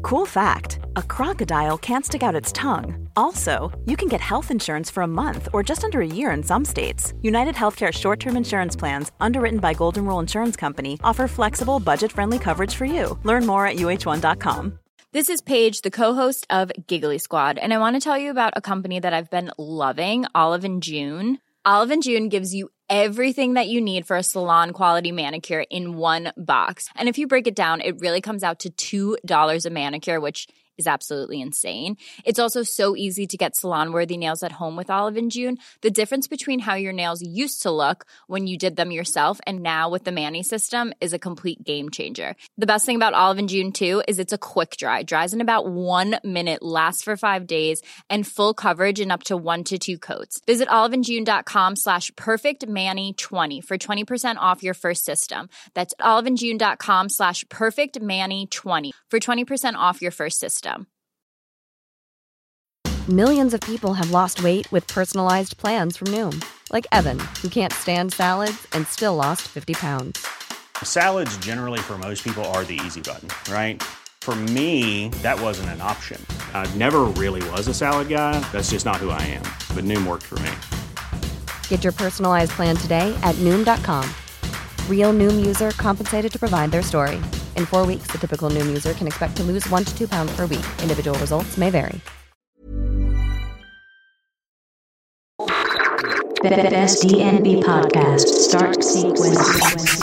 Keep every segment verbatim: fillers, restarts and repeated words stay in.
Cool fact, a crocodile can't stick out its tongue. Also, you can get health insurance for a month or just under a year in some states. United Healthcare short-term insurance plans, underwritten by Golden Rule Insurance Company, offer flexible, budget-friendly coverage for you. Learn more at U H one dot com. This is Paige, the co-host of Giggly Squad, and I want to tell you about a company that I've been loving, Olive and June. Olive and June gives you everything that you need for a salon-quality manicure in one box. And if you break it down, it really comes out to two dollars a manicure, which is absolutely insane. It's also so easy to get salon-worthy nails at home with Olive and June. The difference between how your nails used to look when you did them yourself and now with the Mani system is a complete game changer. The best thing about Olive and June, too, is it's a quick dry. Dries in about one minute, lasts for five days, and full coverage in up to one to two coats. Visit oliveandjune.com slash perfectmani20 for twenty percent off your first system. That's oliveandjune.com slash perfectmani20 for twenty percent off your first system. Millions of people have lost weight with personalized plans from Noom. Like Evan, who can't stand salads and still lost fifty pounds. Salads generally for most people are the easy button, right? For me, that wasn't an option. I never really was a salad guy. That's just not who I am. But Noom worked for me. Get your personalized plan today at Noom dot com. Real Noom user compensated to provide their story. In four weeks, the typical Noom user can expect to lose one to two pounds per week. Individual results may vary. Best D N B podcast start sequence.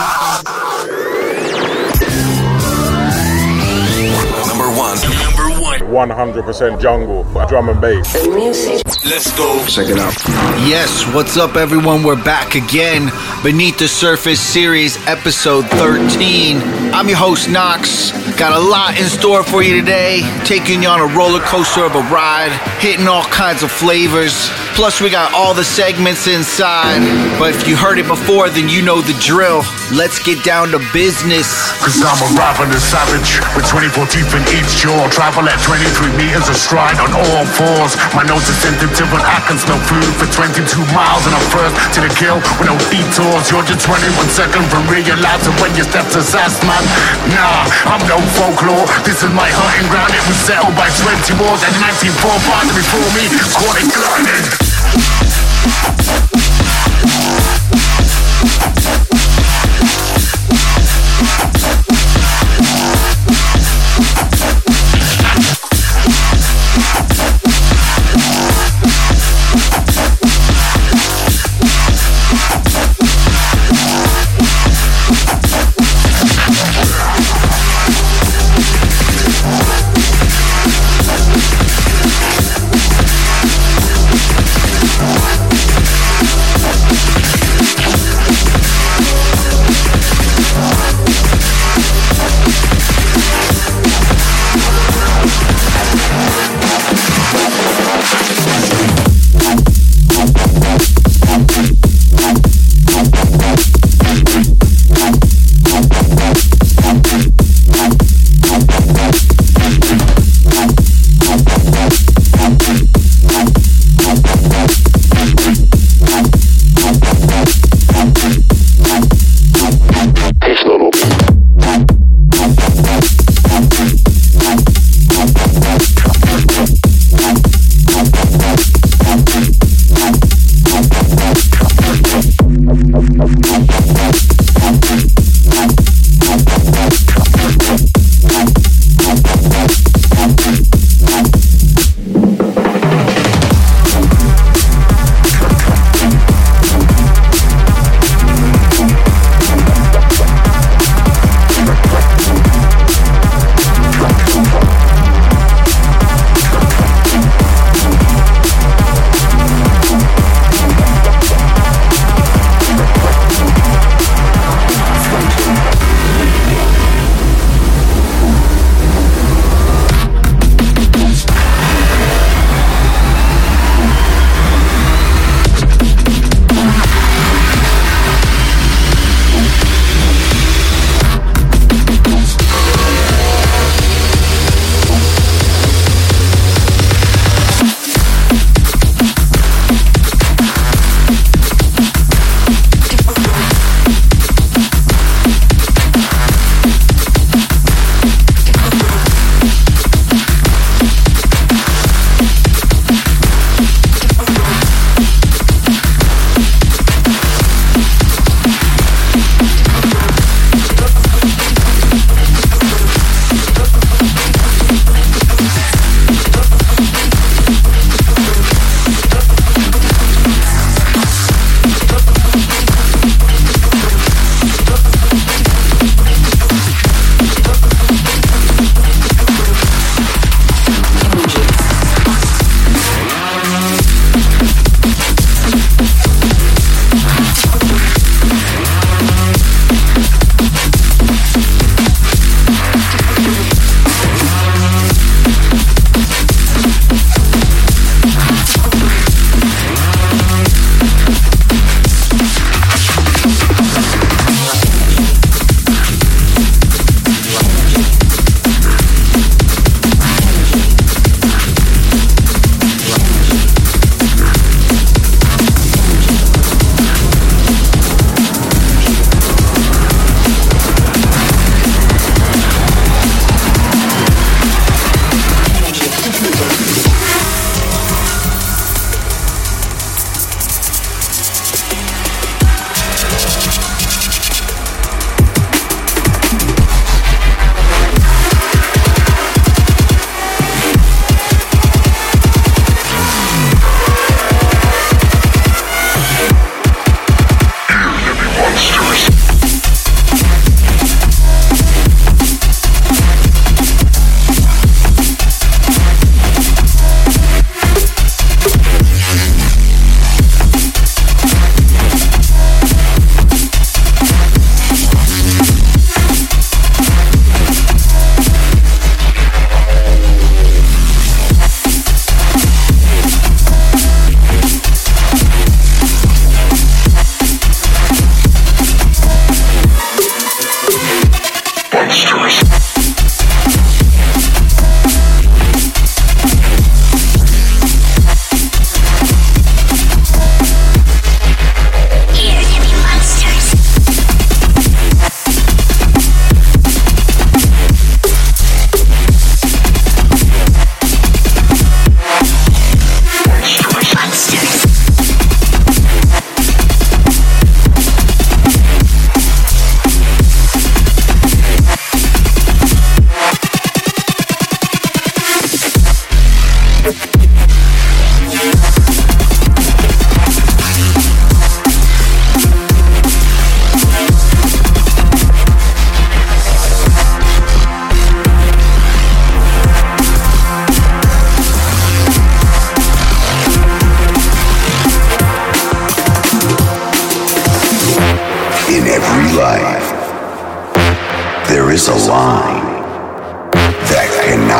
Number one. Number one. one hundred percent jungle, drum and bass. Let's go. Check it out. Yes, what's up, everyone? We're back again. Beneath the Surface series, episode thirteen. I'm your host, Knox. Got a lot in store for you today. Taking you on a roller coaster of a ride, hitting all kinds of flavors. Plus, we got all the segments inside. But if you heard it before, then you know the drill. Let's get down to business. Cause I'm a ravenous savage with twenty-four teeth in each jaw. Travel at twenty-three meters a stride on all fours. My nose is sensitive when I can smell food for twenty-two miles and I'm first to the kill with no detours. You're just twenty-one seconds from realizing when you step to Sass, man. Nah, I'm no folklore. This is my hunting ground. It was settled by twenty wars and nineteen forty-five before me. Caught it grinding.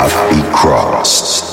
path be crossed.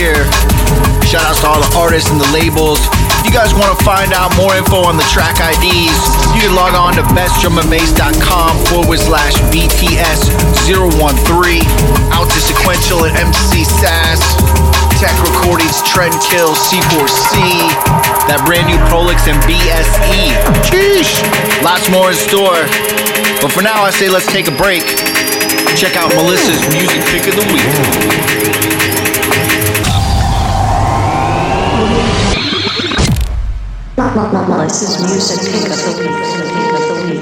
here. Shout outs to all the artists and the labels. If you guys want to find out more info on the track I Ds, you can log on to bestdrumandbass.com forward slash BTS zero one three. Out to Sequential and M C Sass. Tech Recordings, Trendkill, C four C. That brand new Prolix and B S E. Sheesh! Lots more in store. But for now, I say let's take a break. Check out Melissa's Music Pick of the Week. Melissa's Music Pick of the Week. Pick of the Week.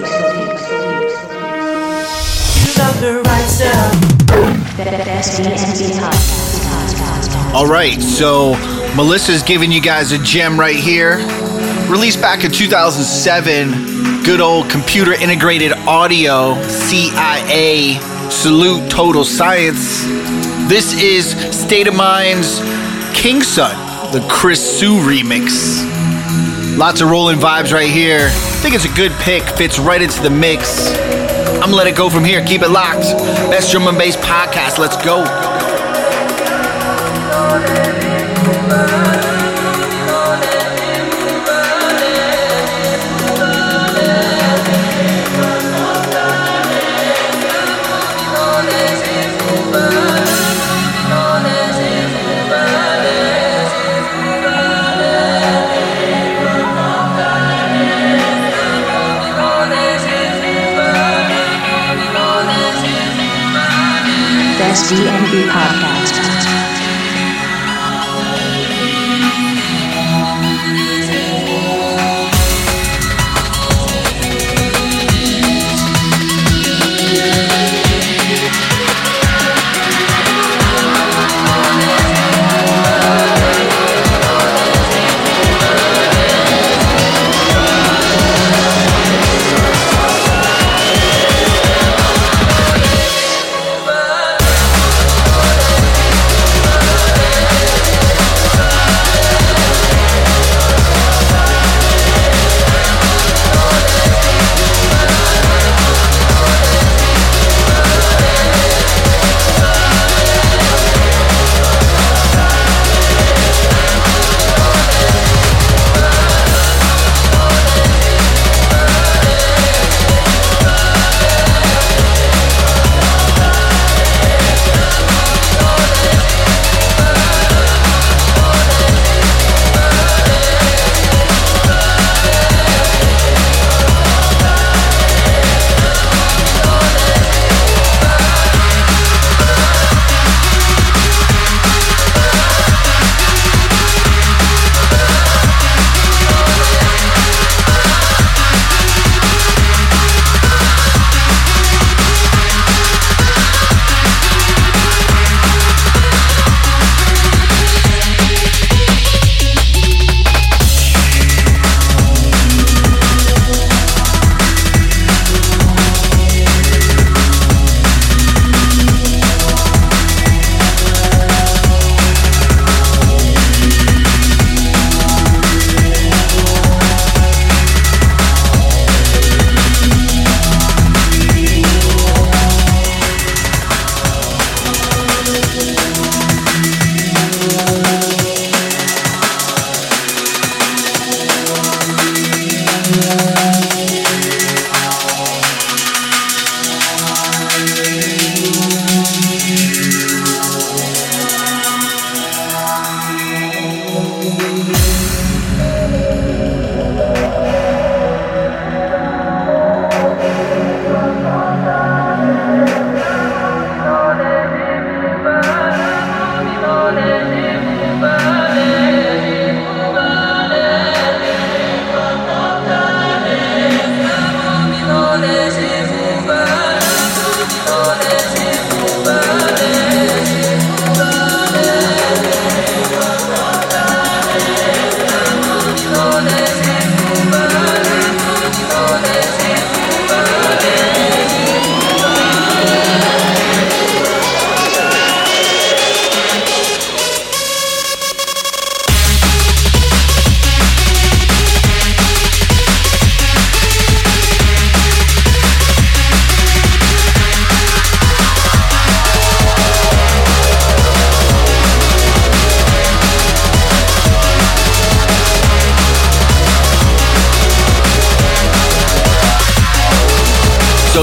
You love the right stuff. Best D and B podcast. All right, so Melissa's giving you guys a gem right here. Released back in two thousand seven, good old computer integrated audio, C I A. Salute Total Science. This is State of Mind's King Son, the Chris Sue remix. Lots of rolling vibes right here. I think it's a good pick, fits right into the mix. I'm gonna let it go from here. Keep it locked. Best Drum and Bass podcast. Let's go. D and B podcast.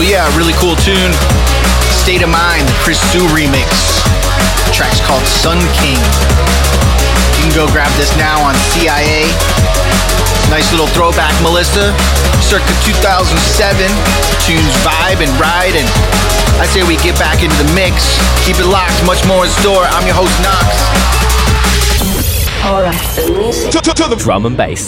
yeah, really cool tune. State of Mind, the Chris Sue remix. The track's called Sun King. You can go grab this now on C I A. Nice little throwback, Melissa. Circa two thousand seven. Tunes vibe and ride, and I say we get back into the mix. Keep it locked, much more in store. I'm your host, Knox. Alright, the music. To, to, to the drum and bass.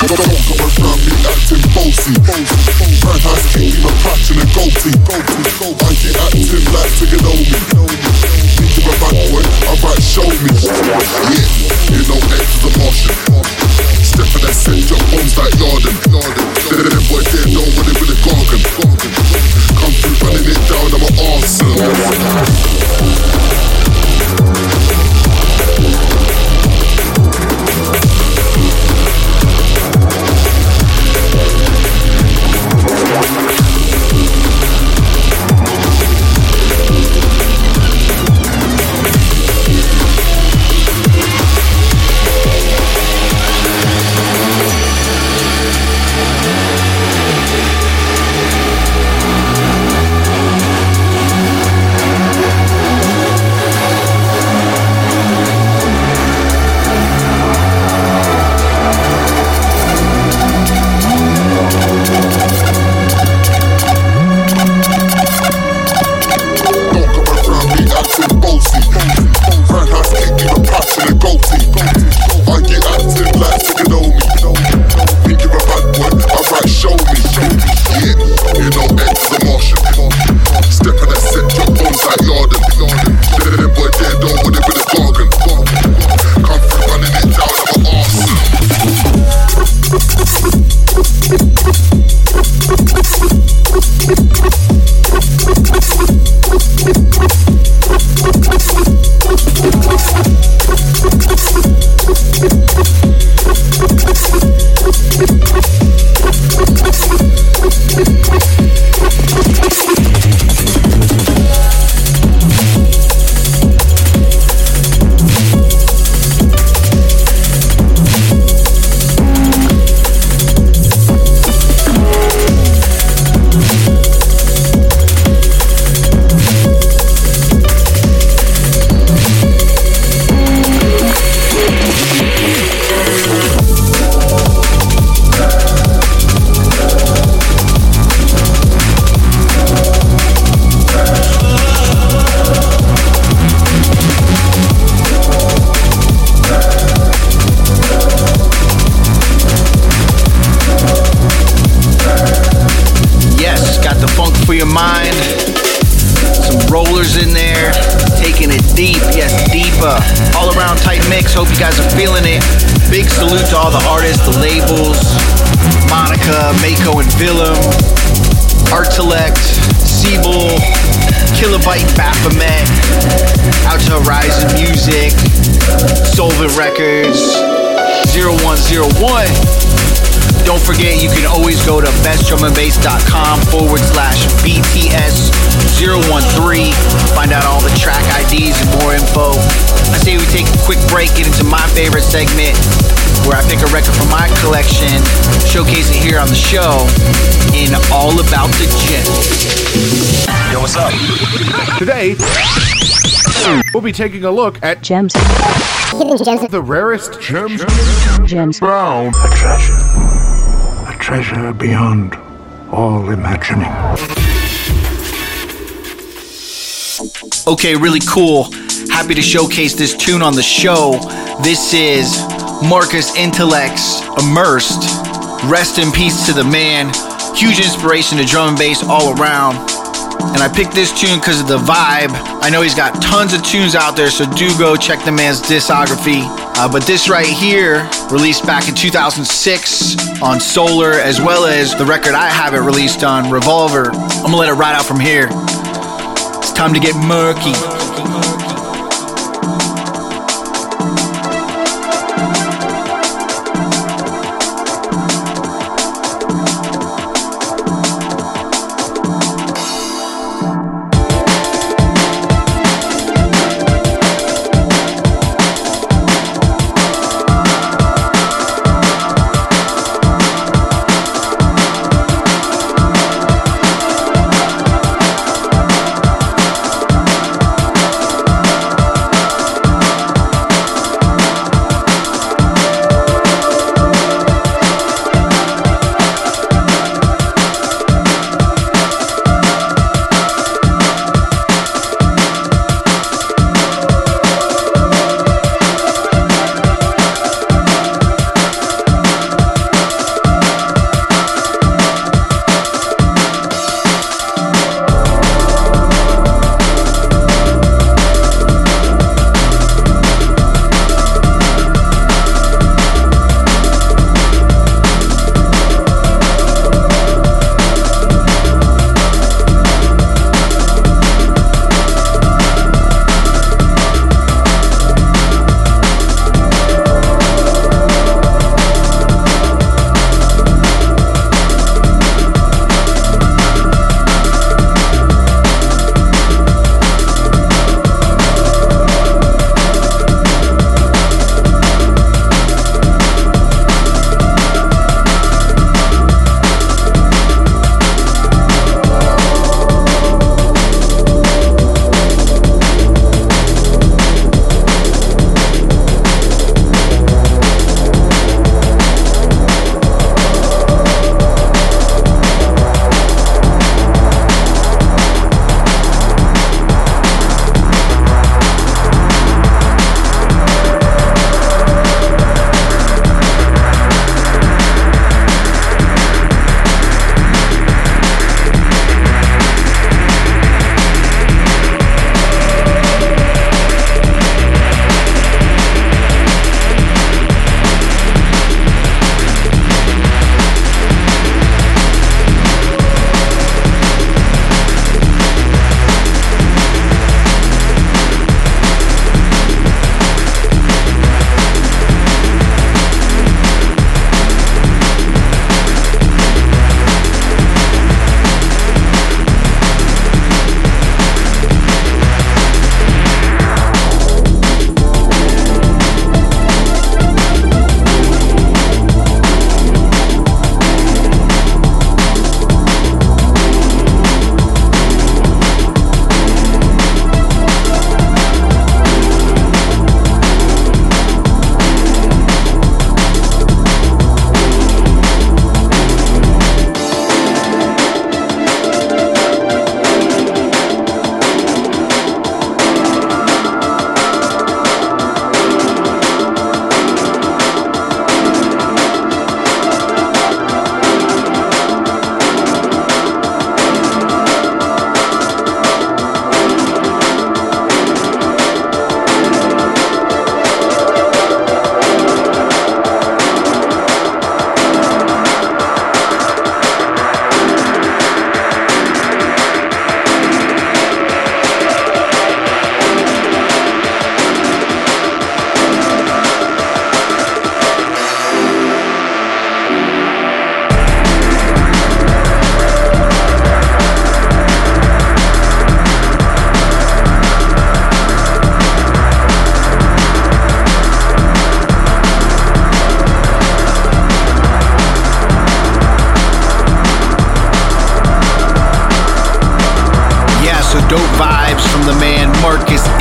Hope you guys are feeling it. Big salute to all the artists, the labels, Monica, Mako and Willem, Artilect, Siebel, Kilobyte, Baphomet, out to Horizon Music, Solvent Records, zero one zero one. Don't forget, you can always go to bestdrumandbass.com forward slash BTS zero one three. Find out all the track I Ds and more info. I say we take a quick break, get into my favorite segment where I pick a record from my collection, showcase it here on the show in All About the Gems. Yo, what's up? Today, we'll be taking a look at gems. The rarest gems. Gems. Found. A treasure. A treasure beyond all imagining. Okay, really cool. Happy to showcase this tune on the show. This is Marcus Intellect's Immersed. Rest in peace to the man. Huge inspiration to drum and bass all around. And I picked this tune because of the vibe. I know he's got tons of tunes out there, so do go check the man's discography. Uh, but this right here, released back in two thousand six on Solar, as well as the record I have it released on, Revolver. I'm gonna let it ride out from here. It's time to get murky.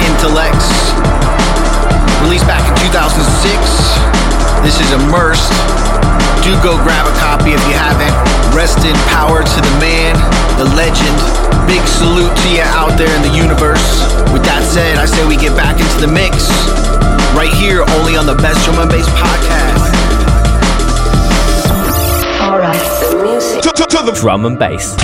Intellects. Released back in two thousand six. This is Immersed. Do go grab a copy if you haven't. Rest in power to the man, the legend. Big salute to you out there in the universe. With that said, I say we get back into the mix. Right here, only on the Best Drum and Bass Podcast. Alright, the music. To, to, to the Drum and Bass.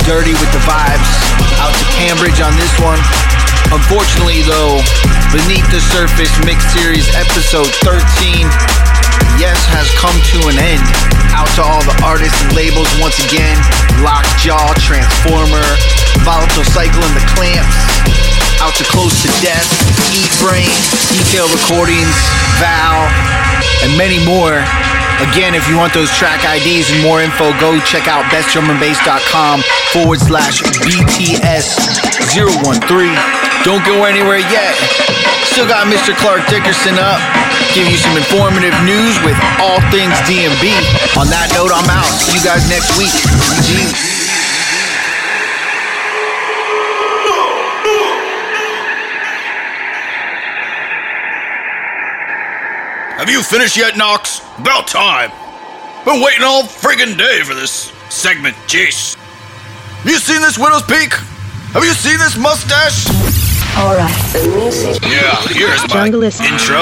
dirty with the vibes. Out to Cambridge on this one. Unfortunately, though, Beneath the Surface Mix Series episode thirteen, yes, has come to an end. Out to all the artists and labels once again. Lockjaw, Transformer, Volatile Cycle and the Clamps. Out to Close to Death, Eat Brain, Detail Recordings, Val, and many more. Again, if you want those track I Ds and more info, go check out bestdrumandbass.com forward slash BTS zero one three. Don't go anywhere yet. Still got Mister Clark Dickerson up. Give you some informative news with all things D M B. On that note, I'm out. See you guys next week. G G. Have you finished yet, Knox? About time. Been waiting all friggin' day for this segment, jeez. Have you seen this widow's peak? Have you seen this mustache? Alright, the music. Yeah, here's my Junglist. intro.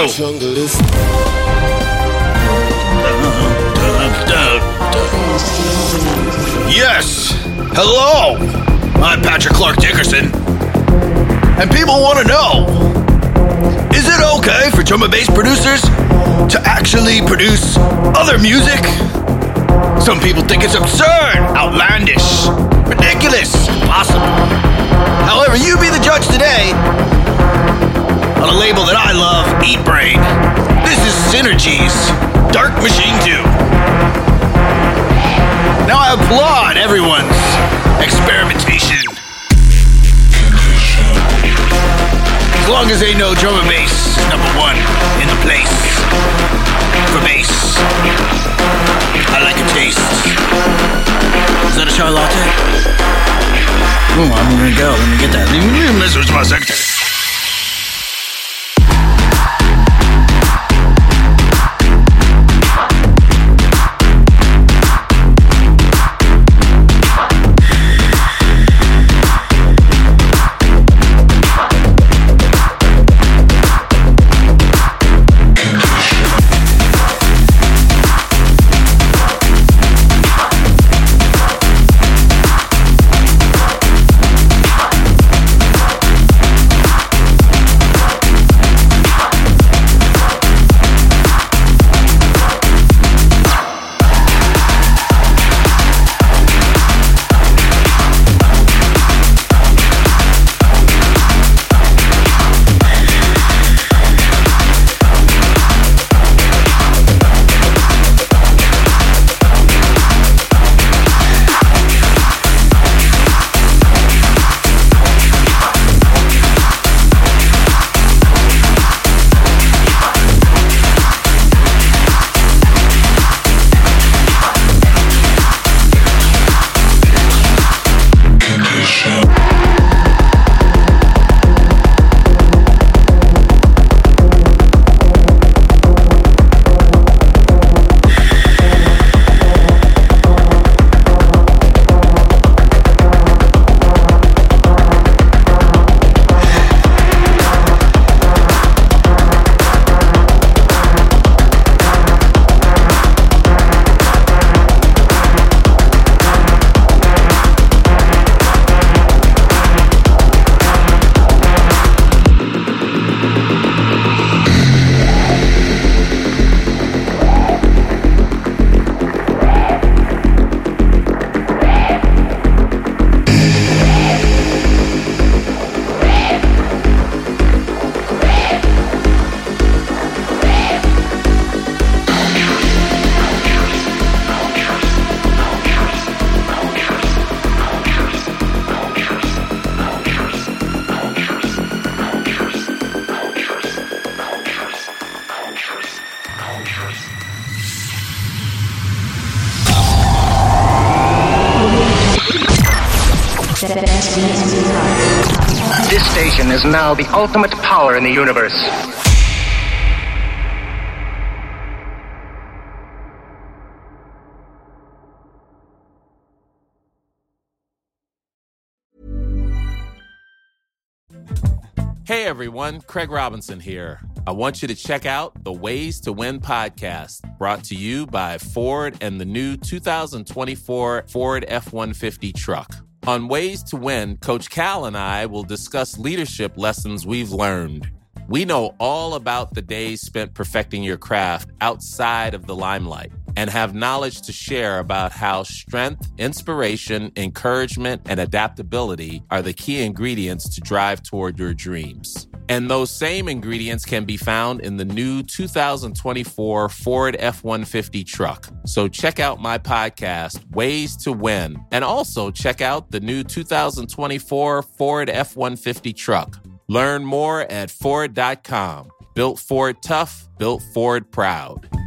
Yes, hello. I'm Patrick Clark Dickerson. And people want to know, is it okay for drum and bass producers to actually produce other music? Some people think it's absurd, outlandish, ridiculous, impossible. However, you be the judge today on a label that I love, Eat Brain. This is Synergy's Dark Machine two. Now I applaud everyone's experimentation. As long as they know drum and bass is number one in the place. For bass, I like a taste. Is that a chai latte? Oh, I'm gonna go. Let me get that. This was my secretary. This station is now the ultimate power in the universe. Hey everyone, Craig Robinson here. I want you to check out the Ways to Win podcast, brought to you by Ford and the new two thousand twenty-four Ford F one fifty truck. On Ways to Win, Coach Cal and I will discuss leadership lessons we've learned. We know all about the days spent perfecting your craft outside of the limelight and have knowledge to share about how strength, inspiration, encouragement, and adaptability are the key ingredients to drive toward your dreams. And those same ingredients can be found in the new two thousand twenty-four Ford F one fifty truck. So check out my podcast, Ways to Win, and also check out the new two thousand twenty-four Ford F one fifty truck. Learn more at Ford dot com. Built Ford tough, built Ford proud.